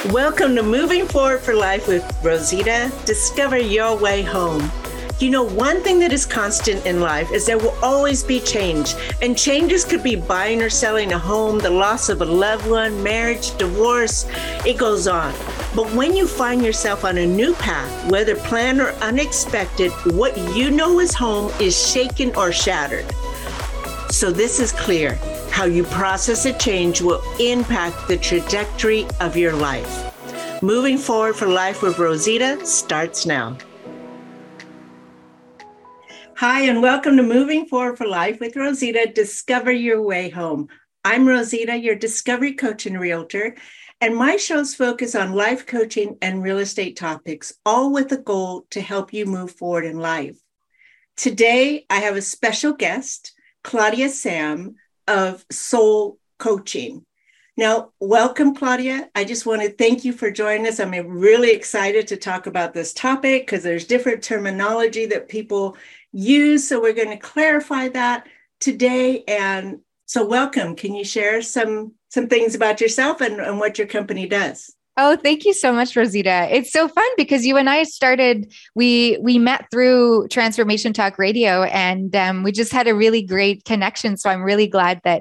Welcome to Moving Forward for Life with Rosita. Discover your way home. You know, one thing that is constant in life is there will always be change. And changes could be buying or selling a home, the loss of a loved one, marriage, divorce, it goes on. But when you find yourself on a new path, whether planned or unexpected, what you know is home is shaken or shattered. So this is clear. How you process a change will impact the trajectory of your life. Moving Forward for Life with Rosita starts now. Hi, and welcome to Moving Forward for Life with Rosita. Discover your way home. I'm Rosita, your discovery coach and realtor, and my shows focus on life coaching and real estate topics, all with the goal to help you move forward in life. Today, I have a special guest, Claudia Sam of Soul Coaching. Now, welcome, Claudia. I just want to thank you for joining us. I'm really excited to talk about this topic because there's different terminology that people use. So we're going to clarify that today. And so welcome. Can you share some things about yourself and what your company does? Oh, thank you so much, Rosita. It's so fun because you and I we met through Transformation Talk Radio, and we just had a really great connection. So I'm really glad that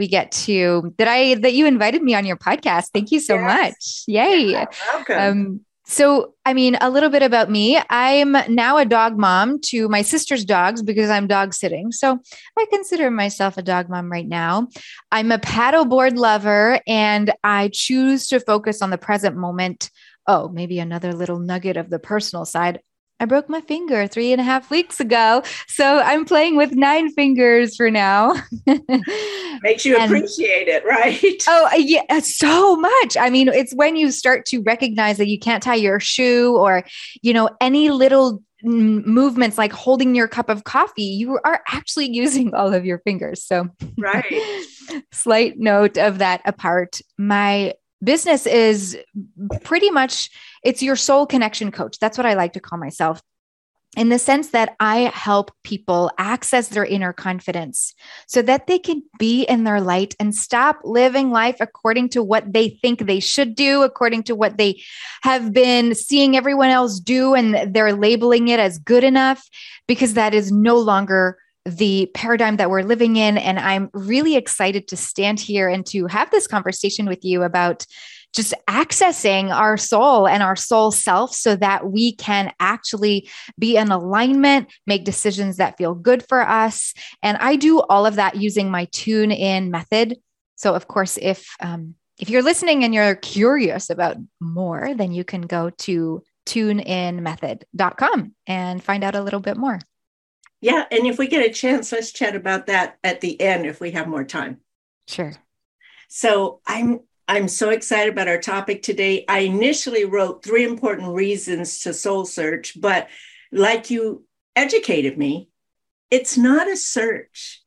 that you invited me on your podcast. Thank you so much. Yay. Yeah, welcome. So, a little bit about me. I'm now a dog mom to my sister's dogs because I'm dog sitting. So I consider myself a dog mom right now. I'm a paddleboard lover and I choose to focus on the present moment. Oh, maybe another little nugget of the personal side. I broke my finger 3.5 weeks ago. So I'm playing with 9 fingers for now. Makes you appreciate it, right? Oh, yeah, so much. It's when you start to recognize that you can't tie your shoe or, any little movements like holding your cup of coffee, you are actually using all of your fingers. So, right. Slight note of that apart. My business is pretty much, it's your soul connection coach. That's what I like to call myself, in the sense that I help people access their inner confidence so that they can be in their light and stop living life according to what they think they should do, according to what they have been seeing everyone else do, and they're labeling it as good enough, because that is no longer the paradigm that we're living in. And I'm really excited to stand here and to have this conversation with you about just accessing our soul and our soul self so that we can actually be in alignment, make decisions that feel good for us. And I do all of that using my Tune In method. So of course, if you're listening and you're curious about more, then you can go to tuneinmethod.com and find out a little bit more. Yeah. And if we get a chance, let's chat about that at the end if we have more time. Sure. So I'm so excited about our topic today. I initially wrote 3 important reasons to soul search, but like you educated me, it's not a search.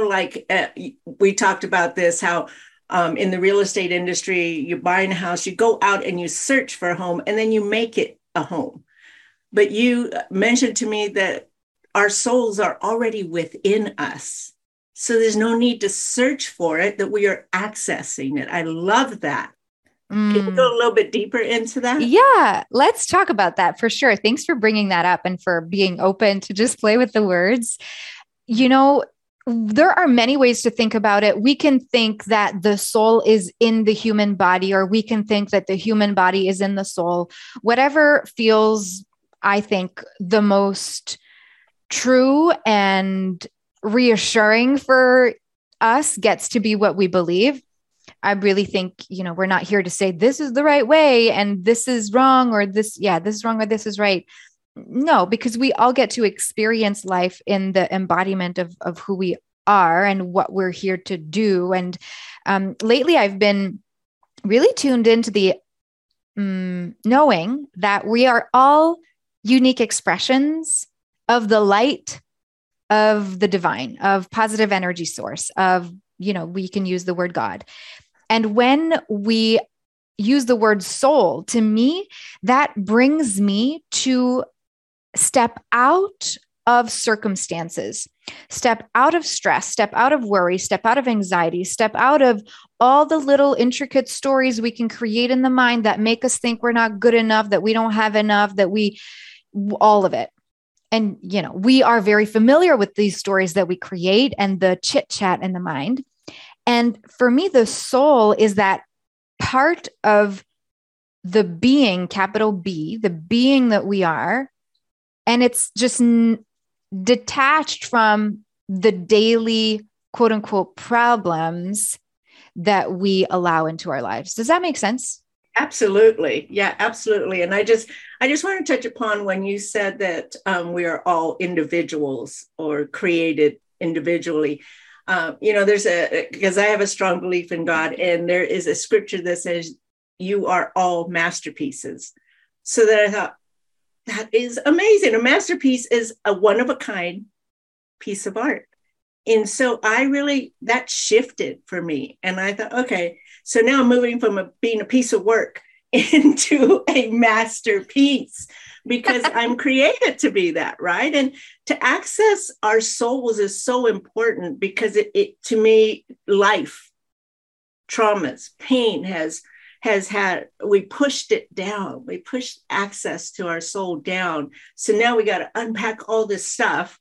We talked about this, how in the real estate industry, you're buying a house, you go out and you search for a home and then you make it a home. But you mentioned to me that our souls are already within us. So there's no need to search for it, that we are accessing it. I love that. Can you go a little bit deeper into that? Yeah, let's talk about that for sure. Thanks for bringing that up and for being open to just play with the words. There are many ways to think about it. We can think that the soul is in the human body, or we can think that the human body is in the soul. Whatever feels, I think, the most true and reassuring for us gets to be what we believe. I really think, we're not here to say this is the right way and this is wrong, or this is wrong or this is right. No, because we all get to experience life in the embodiment of who we are and what we're here to do. And lately I've been really tuned into the knowing that we are all unique expressions of the light of the divine, of positive energy source, of, we can use the word God. And when we use the word soul, to me, that brings me to step out of circumstances. Step out of stress, step out of worry, step out of anxiety, step out of all the little intricate stories we can create in the mind that make us think we're not good enough, that we don't have enough, all of it. And, we are very familiar with these stories that we create and the chit chat in the mind. And for me, the soul is that part of the being, capital B, the being that we are. And it's just detached from the daily, quote unquote, problems that we allow into our lives. Does that make sense? Absolutely. Yeah, absolutely. And I just want to touch upon when you said that we are all individuals or created individually. Because I have a strong belief in God, and there is a scripture that says you are all masterpieces. So that I thought, that is amazing. A masterpiece is a one-of-a-kind piece of art. And so that shifted for me. And I thought, okay, so now I'm moving from being a piece of work into a masterpiece because I'm created to be that, right? And to access our souls is so important because it to me, life, traumas, pain has had, we pushed it down. We pushed access to our soul down. So now we got to unpack all this stuff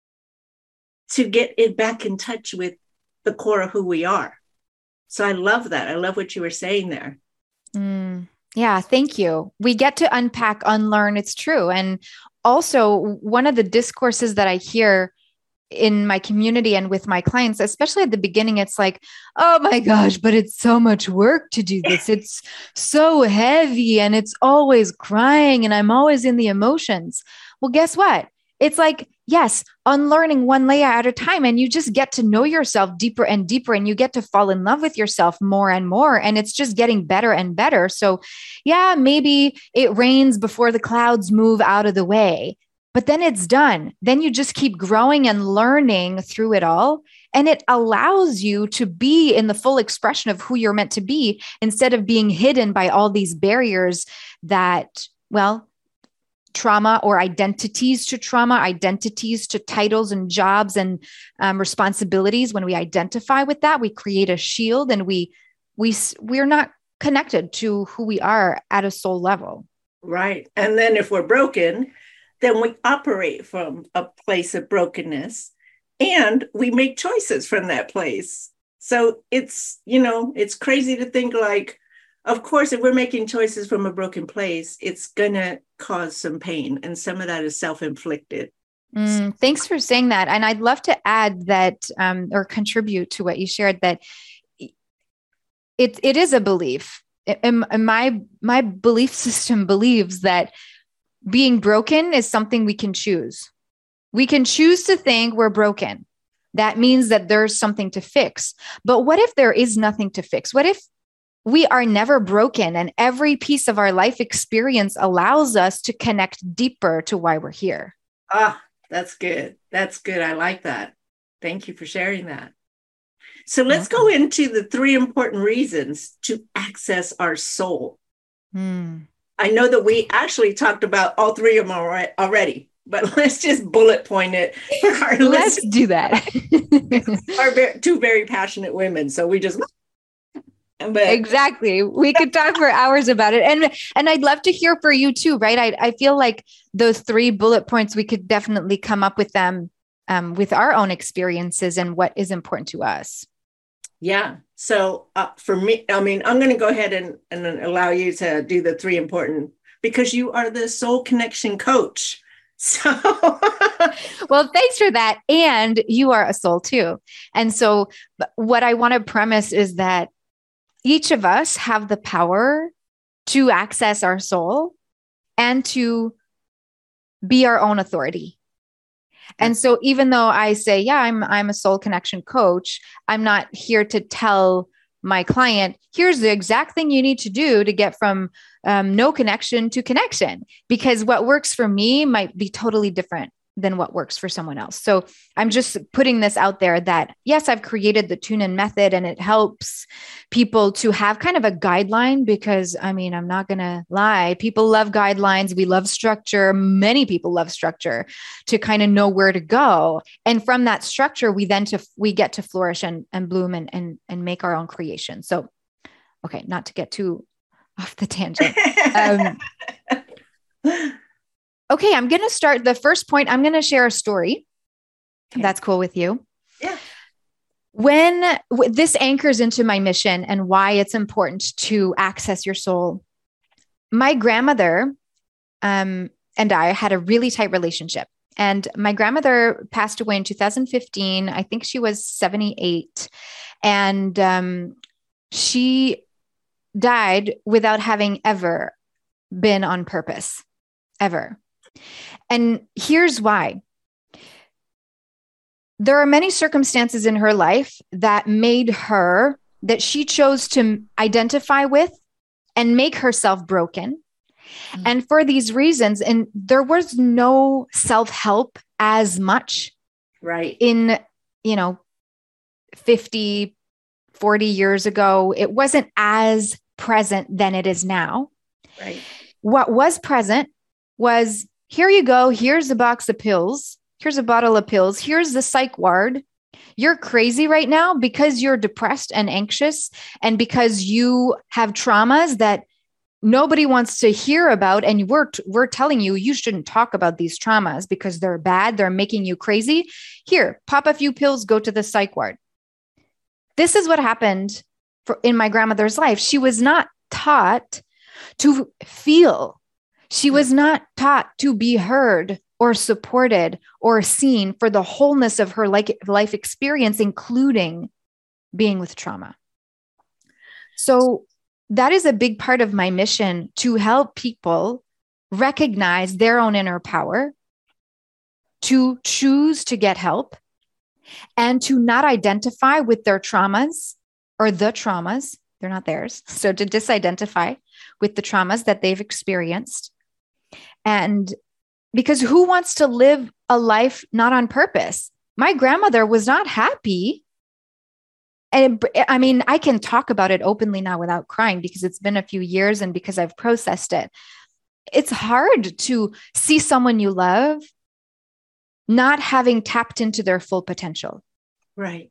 to get it back in touch with the core of who we are. So I love that. I love what you were saying there. Yeah, thank you. We get to unpack, unlearn. It's true. And also one of the discourses that I hear in my community and with my clients, especially at the beginning, it's like, oh my gosh, but it's so much work to do this. It's so heavy and it's always crying and I'm always in the emotions. Well, guess what? It's like, yes, unlearning one layer at a time, and you just get to know yourself deeper and deeper, and you get to fall in love with yourself more and more. And it's just getting better and better. So yeah, maybe it rains before the clouds move out of the way, but then it's done. Then you just keep growing and learning through it all. And it allows you to be in the full expression of who you're meant to be instead of being hidden by all these barriers that, trauma or identities to trauma, identities to titles and jobs and responsibilities. When we identify with that, we create a shield and we're not connected to who we are at a soul level. Right. And then if we're broken, then we operate from a place of brokenness and we make choices from that place. So it's crazy to think like, of course, if we're making choices from a broken place, it's going to cause some pain. And some of that is self-inflicted. Thanks for saying that. And I'd love to add that or contribute to what you shared, that it is a belief. And my belief system believes that being broken is something we can choose. We can choose to think we're broken. That means that there's something to fix. But what if there is nothing to fix? What if we are never broken and every piece of our life experience allows us to connect deeper to why we're here? That's good. That's good. I like that. Thank you for sharing that. So let's go into the 3 important reasons to access our soul. I know that we actually talked about all 3 of them already, but let's just bullet point it. Let's do that. We're 2 very passionate women, so we just... Exactly. We could talk for hours about it. And I'd love to hear for you too, right? I feel like those 3 bullet points, we could definitely come up with them with our own experiences and what is important to us. Yeah. So for me, I'm going to go ahead and allow you to do the 3 important, because you are the soul connection coach. So, well, thanks for that. And you are a soul too. And so what I want to premise is that each of us have the power to access our soul and to be our own authority. And so even though I say, yeah, I'm a soul connection coach, I'm not here to tell my client, here's the exact thing you need to do to get from no connection to connection, because what works for me might be totally different than what works for someone else. So I'm just putting this out there that yes, I've created the Tune In method and it helps people to have kind of a guideline because I mean, I'm not going to lie. People love guidelines. We love structure. Many people love structure to kind of know where to go. And from that structure, we get to flourish and bloom and make our own creation. So, okay, not to get too off the tangent. Okay, I'm going to start the first point. I'm going to share a story. Okay. If that's cool with you. Yeah. When this anchors into my mission and why it's important to access your soul. My grandmother and I had a really tight relationship. And my grandmother passed away in 2015. I think she was 78. And she died without having ever been on purpose, ever. And here's why. There are many circumstances in her life that she chose to identify with and make herself broken. Mm-hmm. And for these reasons, and there was no self-help as much right in, 50, 40 years ago. It wasn't as present than it is now. Right. What was present was, here you go. Here's a box of pills. Here's a bottle of pills. Here's the psych ward. You're crazy right now because you're depressed and anxious and because you have traumas that nobody wants to hear about. And we're telling you shouldn't talk about these traumas because they're bad. They're making you crazy. Here, pop a few pills, go to the psych ward. This is what happened in my grandmother's life. She was not taught to feel. She was not taught to be heard or supported or seen for the wholeness of her life experience, including being with trauma. So that is a big part of my mission, to help people recognize their own inner power, to choose to get help, and to not identify with their traumas or the traumas. They're not theirs. So to disidentify with the traumas that they've experienced. And because who wants to live a life not on purpose? My grandmother was not happy. And I mean, I can talk about it openly now without crying because it's been a few years and because I've processed it. It's hard to see someone you love not having tapped into their full potential. Right.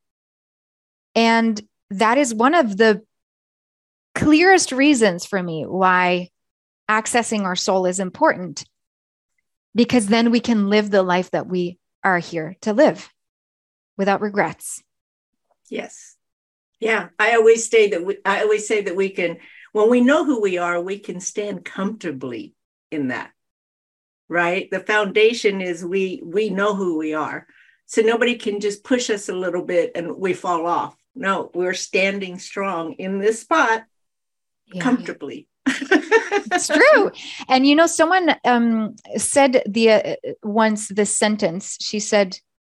And that is one of the clearest reasons for me why accessing our soul is important, because then we can live the life that we are here to live without regrets. Yes. Yeah. I always say that we can, when we know who we are, we can stand comfortably in that, right? The foundation is we know who we are. So nobody can just push us a little bit and we fall off. No, we're standing strong in this spot comfortably. It's true. And someone said once this sentence. She said,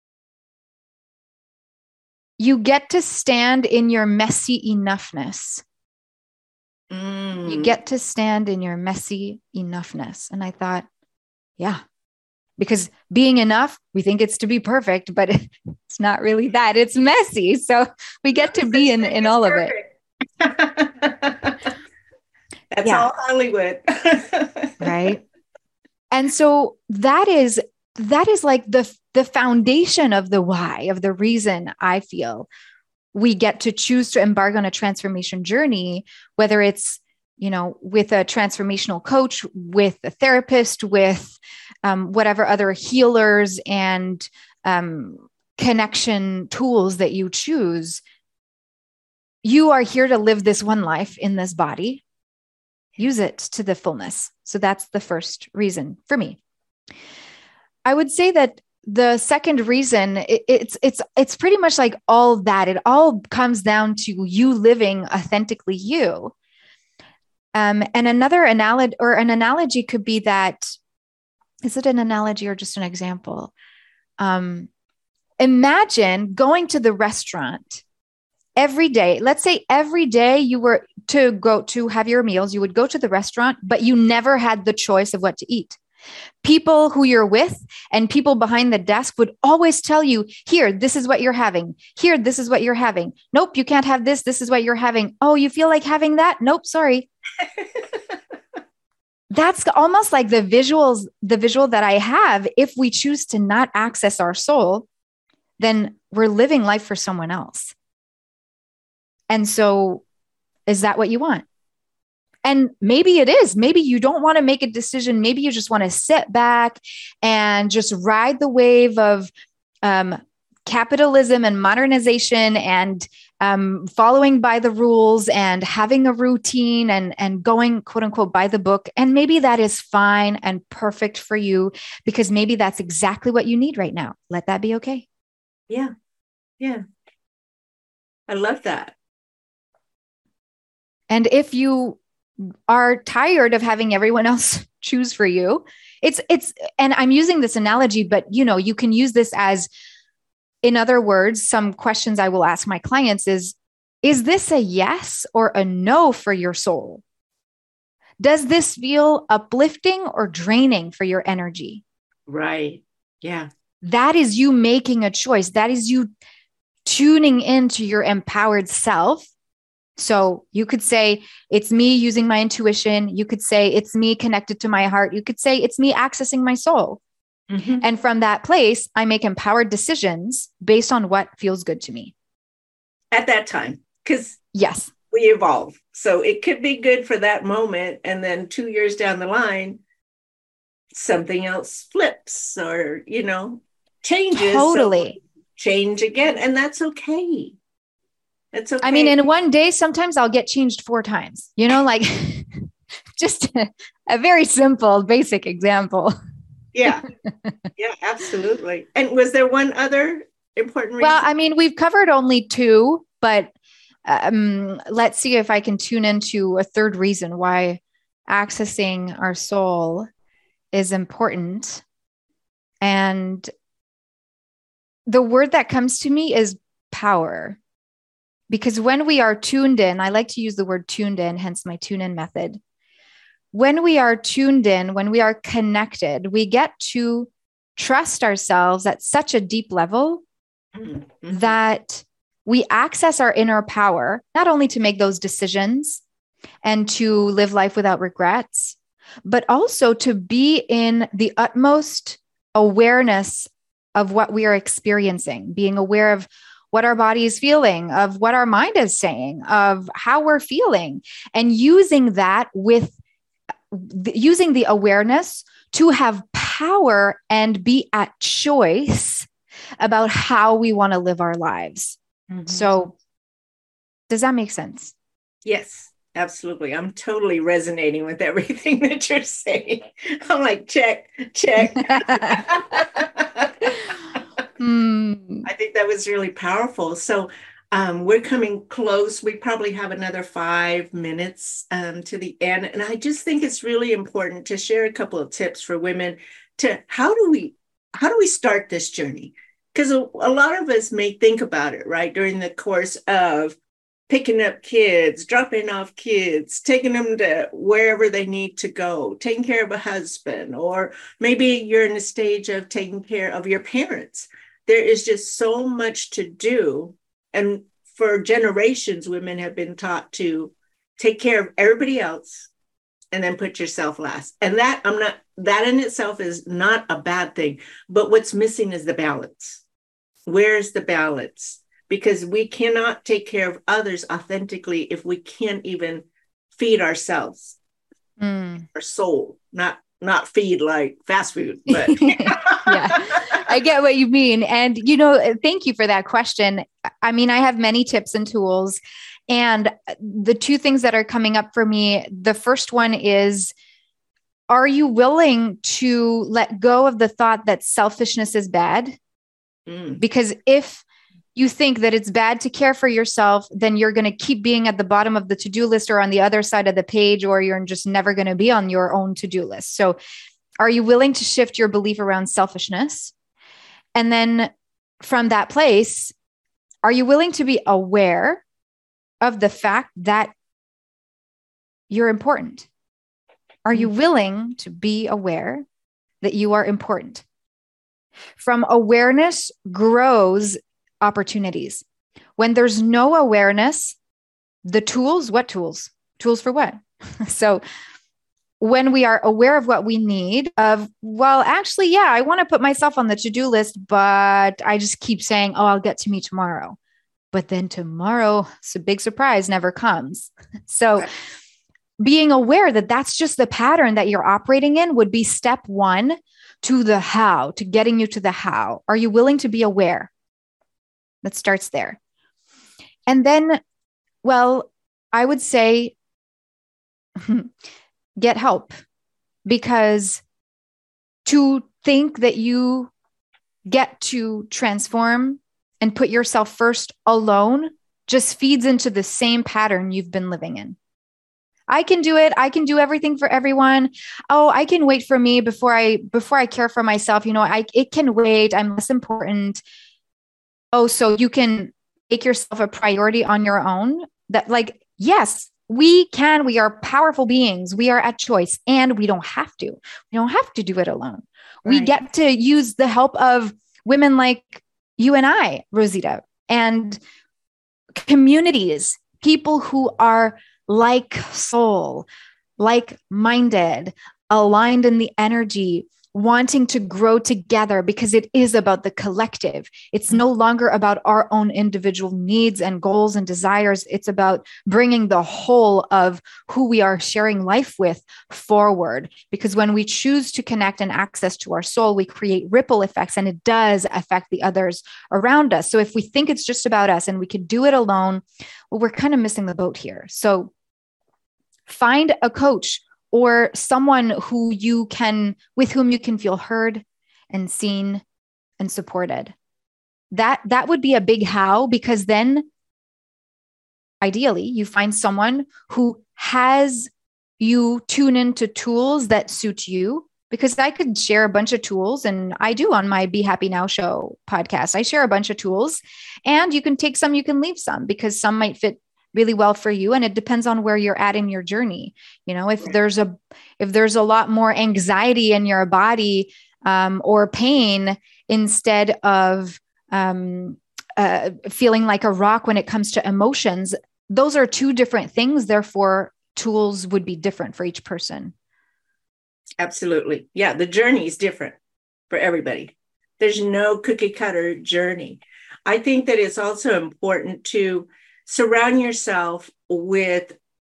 you get to stand in your messy enoughness. You get to stand in your messy enoughness. And I thought, yeah, because being enough, we think it's to be perfect, but it's not really that. It's messy. So we get to be in all of it. That's all Hollywood. Right. And so that is like the foundation of the why, of the reason I feel we get to choose to embark on a transformation journey, whether it's, with a transformational coach, with a therapist, with whatever other healers and connection tools that you choose. You are here to live this one life in this body. Use it to the fullness. So that's the first reason for me. I would say that the second reason, it's pretty much like all that. It all comes down to you living authentically you. And another analogy could be that, is it an analogy or just an example? Imagine going to the restaurant every day. Let's say every day you were to go to have your meals, you would go to the restaurant, but you never had the choice of what to eat. People who you're with and people behind the desk would always tell you, here, this is what you're having. Here, this is what you're having. Nope, you can't have this. This is what you're having. Oh, you feel like having that? Nope, sorry. That's almost like the visual that I have. If we choose to not access our soul, then we're living life for someone else. And so, is that what you want? And maybe it is. Maybe you don't want to make a decision. Maybe you just want to sit back and just ride the wave of capitalism and modernization and following by the rules and having a routine and going, quote unquote, by the book. And maybe that is fine and perfect for you because maybe that's exactly what you need right now. Let that be okay. Yeah. Yeah. I love that. And if you are tired of having everyone else choose for you, and I'm using this analogy, but you can use this as, in other words, some questions I will ask my clients is this a yes or a no for your soul? Does this feel uplifting or draining for your energy? Right. Yeah. That is you making a choice. That is you tuning into your empowered self. So you could say, it's me using my intuition. You could say, it's me connected to my heart. You could say, it's me accessing my soul. Mm-hmm. And from that place, I make empowered decisions based on what feels good to me. At that time, because yes, we evolve. So it could be good for that moment. And then 2 years down the line, something else flips or, changes. Totally. So change again. And that's okay. It's okay. I mean, in one day, sometimes I'll get changed 4 times, like just a very simple, basic example. Yeah. Yeah, absolutely. And was there one other important reason? Well, I mean, we've covered only 2, but let's see if I can tune into a third reason why accessing our soul is important. And the word that comes to me is power. Because when we are tuned in, I like to use the word tuned in, hence my tune in method. When we are tuned in, when we are connected, we get to trust ourselves at such a deep level mm-hmm. that we access our inner power, not only to make those decisions and to live life without regrets, but also to be in the utmost awareness of what we are experiencing, being aware of what our body is feeling, of what our mind is saying, of how we're feeling, and using that using the awareness to have power and be at choice about how we want to live our lives. Mm-hmm. So does that make sense? Yes, absolutely. I'm totally resonating with everything that you're saying. I'm like, check. I think that was really powerful. So we're coming close. We probably have another 5 minutes to the end. And I just think it's really important to share a couple of tips for women to how do we start this journey? Because a lot of us may think about it, right? During the course of picking up kids, dropping off kids, taking them to wherever they need to go, taking care of a husband, or maybe you're in a stage of taking care of your parents. There is just so much to do. And for generations, women have been taught to take care of everybody else and then put yourself last. And that in itself is not a bad thing. But what's missing is the balance. Where's the balance? Because we cannot take care of others authentically if we can't even feed ourselves, our soul, not feed like fast food. But yeah, I get what you mean. And, thank you for that question. I mean, I have many tips and tools, and the 2 things that are coming up for me, the first one is, are you willing to let go of the thought that selfishness is bad? Because if you think that it's bad to care for yourself, then you're going to keep being at the bottom of the to-do list or on the other side of the page, or you're just never going to be on your own to-do list. So are you willing to shift your belief around selfishness? And then from that place, are you willing to be aware of the fact that you're important? Are you willing to be aware that you are important. From awareness grows opportunities. When there's no awareness, the tools, what tools? Tools for what? So when we are aware of what we need actually, yeah, I want to put myself on the to-do list, but I just keep saying, oh, I'll get to me tomorrow. But then tomorrow, it's a big surprise, never comes. So being aware that that's just the pattern that you're operating in would be step one to the how, to getting you to the how. Are you willing to be aware? That starts there. And then, I would say get help, because to think that you get to transform and put yourself first alone just feeds into the same pattern you've been living in. I can do it. I can do everything for everyone. Oh, I can wait for me before I care for myself. It can wait. I'm less important. Oh, so you can make yourself a priority on your own? Yes, we can. We are powerful beings. We are at choice, and we don't have to. We don't have to do it alone. Right. We get to use the help of women like you and I, Rosita, and communities, people who are like soul, like-minded, aligned in the energy, wanting to grow together, because it is about the collective. It's no longer about our own individual needs and goals and desires. It's about bringing the whole of who we are sharing life with forward. Because when we choose to connect and access to our soul, we create ripple effects, and it does affect the others around us. So if we think it's just about us and we could do it alone, well, we're kind of missing the boat here. So find a coach or someone with whom you can feel heard and seen and supported. That would be a big how, because then ideally you find someone who has you tune into tools that suit you, because I could share a bunch of tools, and I do on my Be Happy Now show podcast. I share a bunch of tools, and you can take some, you can leave some, because some might fit really well for you. And it depends on where you're at in your journey. If there's a lot more anxiety in your body, or pain, instead of feeling like a rock when it comes to emotions, those are two different things. Therefore, tools would be different for each person. Absolutely. Yeah. The journey is different for everybody. There's no cookie cutter journey. I think that it's also important to surround yourself with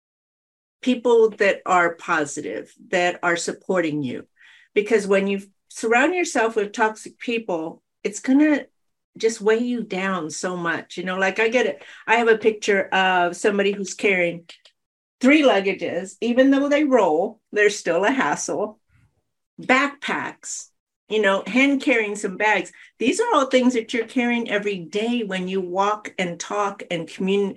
people that are positive, that are supporting you. Because when you surround yourself with toxic people, it's going to just weigh you down so much. Like I have a picture of somebody who's carrying 3 luggages, even though they roll, they're still a hassle. Backpacks, hand carrying some bags. These are all things that you're carrying every day when you walk and talk and commune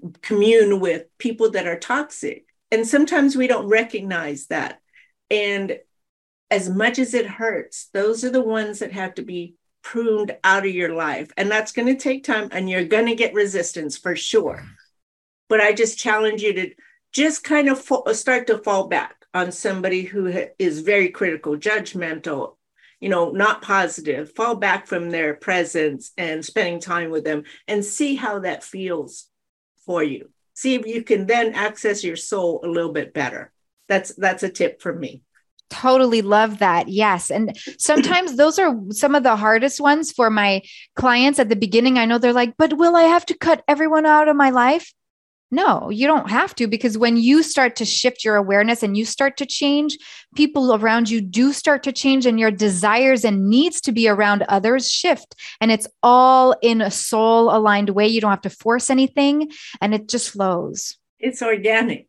with people that are toxic. And sometimes we don't recognize that. And as much as it hurts, those are the ones that have to be pruned out of your life. And that's going to take time, and you're going to get resistance for sure. But I just challenge you to just kind of start to fall back on somebody who is very critical, judgmental, not positive. Fall back from their presence and spending time with them, and see how that feels for you. See if you can then access your soul a little bit better. That's a tip from me. Totally love that. Yes. And sometimes those are some of the hardest ones for my clients at the beginning. I know they're like, but will I have to cut everyone out of my life? No, you don't have to, because when you start to shift your awareness and you start to change, people around you do start to change, and your desires and needs to be around others shift. And it's all in a soul aligned way. You don't have to force anything, and it just flows. It's organic.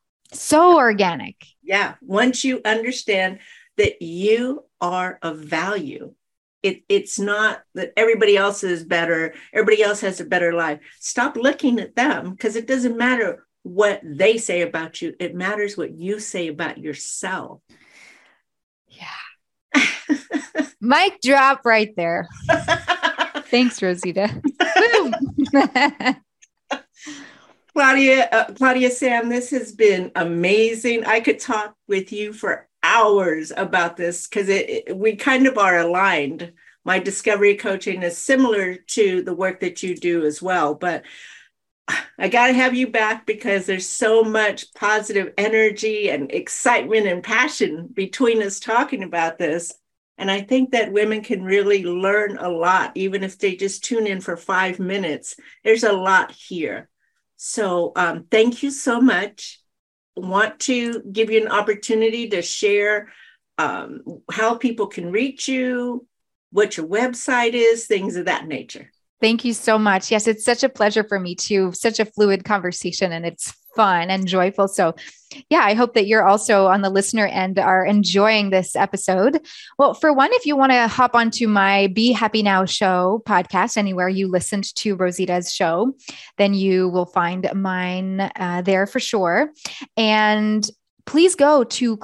So organic. Yeah. Once you understand that you are of value, it's not that everybody else is better. Everybody else has a better life. Stop looking at them, because it doesn't matter what they say about you. It matters what you say about yourself. Yeah. Mic drop right there. Thanks, Rosita. Claudia Sam, this has been amazing. I could talk with you for hours about this because we kind of are aligned. My discovery coaching is similar to the work that you do as well, but I got to have you back because there's so much positive energy and excitement and passion between us talking about this. And I think that women can really learn a lot, even if they just tune in for 5 minutes. There's a lot here. So thank you so much. Want to give you an opportunity to share how people can reach you, what your website is, things of that nature. Thank you so much. Yes, it's such a pleasure for me too. Such a fluid conversation, and it's fun and joyful. So yeah, I hope that you're also on the listener end are enjoying this episode. Well, for one, if you want to hop onto my Be Happy Now show podcast, anywhere you listened to Rosita's show, then you will find mine there for sure. And please go to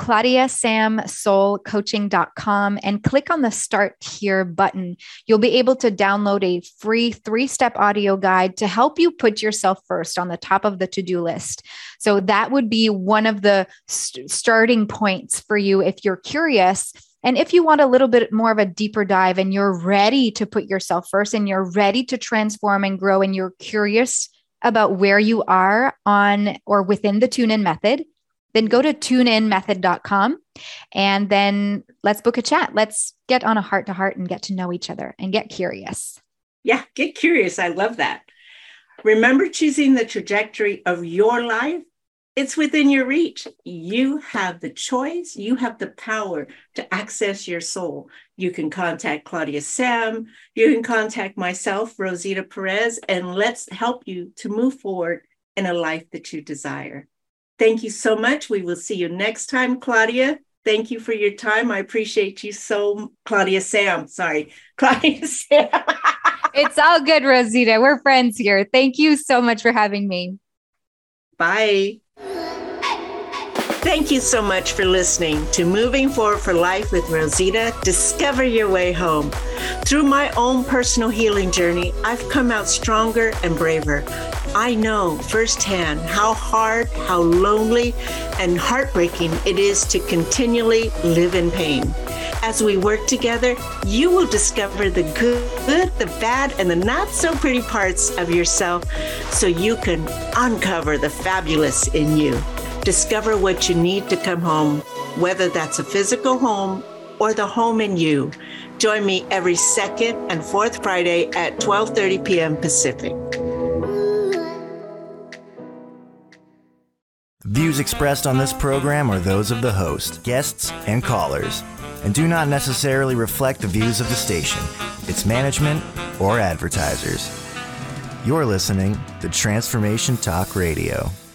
claudiasamsoulcoaching.com and click on the Start Here button. You'll be able to download a free 3-step audio guide to help you put yourself first on the top of the to-do list. So that would be one of the starting points for you if you're curious. And if you want a little bit more of a deeper dive and you're ready to put yourself first and you're ready to transform and grow and you're curious about where you are on or within the Tune In Method, then go to tuneinmethod.com and then let's book a chat. Let's get on a heart-to-heart and get to know each other and get curious. Yeah, get curious. I love that. Remember choosing the trajectory of your life. It's within your reach. You have the choice. You have the power to access your soul. You can contact Claudia Sam. You can contact myself, Rosita Perez, and let's help you to move forward in a life that you desire. Thank you so much. We will see you next time, Claudia. Thank you for your time. I appreciate you so, Claudia Sam. It's all good, Rosita. We're friends here. Thank you so much for having me. Bye. Thank you so much for listening to Moving Forward for Life with Rosita. Discover your way home. Through my own personal healing journey, I've come out stronger and braver. I know firsthand how hard, how lonely, and heartbreaking it is to continually live in pain. As we work together, you will discover the good, the bad, and the not so pretty parts of yourself so you can uncover the fabulous in you. Discover what you need to come home, whether that's a physical home or the home in you. Join me every second and fourth Friday at 12:30 p.m. Pacific. Views expressed on this program are those of the host, guests, and callers, and do not necessarily reflect the views of the station, its management, or advertisers. You're listening to Transformation Talk Radio.